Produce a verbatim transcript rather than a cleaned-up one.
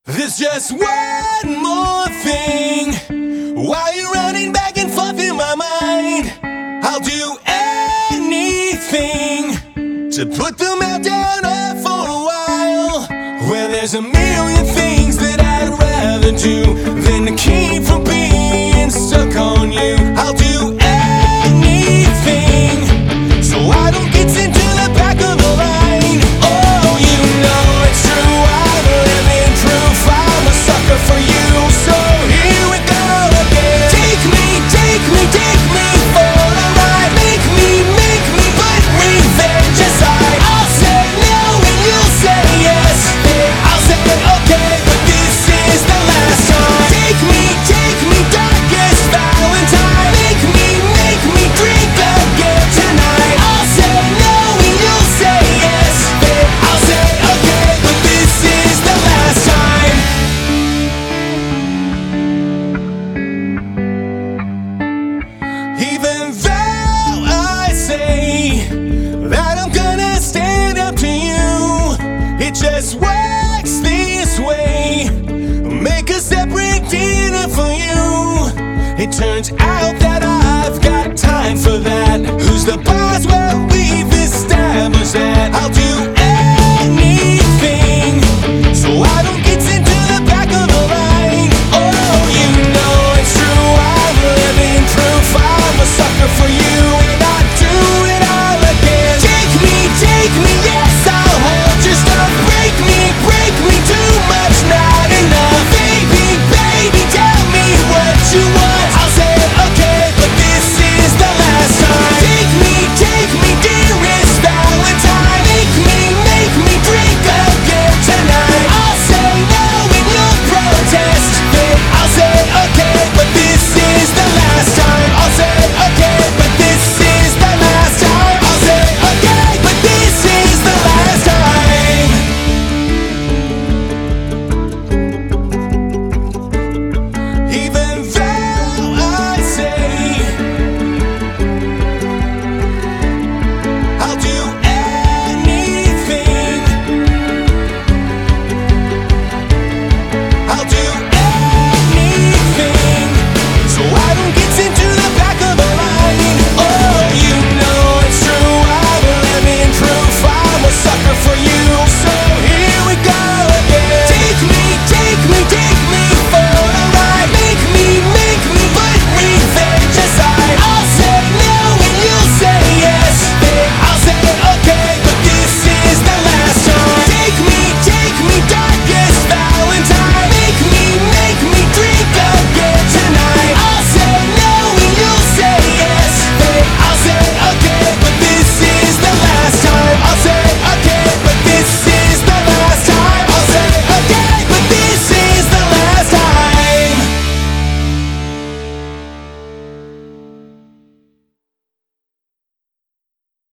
There's just one more thing. While you're running back and forth in my mind, I'll do anything to put the meltdown off for a while. Well, there's a million things that I'd rather do than to keep from being stuck on you. I'll do anything so I don't get sent to the back of the line. Oh, you know it's true, I'm living proof I'm a sucker for you. So here we go again. Take me, take me, take me for a ride. Make me, make me, but revenge aside, I'll say no and you'll say yes. I'll say okay, but this is the last time. Take me, take me, darkest Valentine. Make me, make me drink again tonight. I'll say no and you'll say yes. I'll say okay, but this is the last time. Even though I say that I'm gonna stand up to you, it just works this way. Make a separate dinner for you. It turns out that I've got time for that. Who's the boss?